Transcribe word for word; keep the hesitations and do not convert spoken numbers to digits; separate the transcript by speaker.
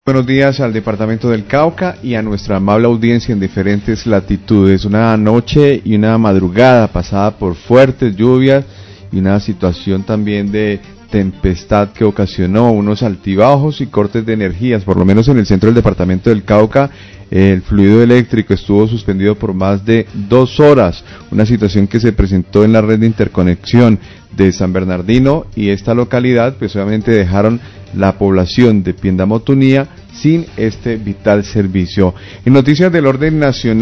Speaker 1: Buenos días al departamento del Cauca y a nuestra amable audiencia en diferentes latitudes. Una noche y una madrugada pasada por fuertes lluvias y una situación también de tempestad que ocasionó unos altibajos y cortes de energías, por lo menos en el centro del departamento del Cauca. El fluido eléctrico estuvo suspendido por más de dos horas, una situación que se presentó en la red de interconexión de San Bernardino y esta localidad, pues obviamente dejaron la población de Piendamotunía sin este vital servicio. En noticias del orden nacional,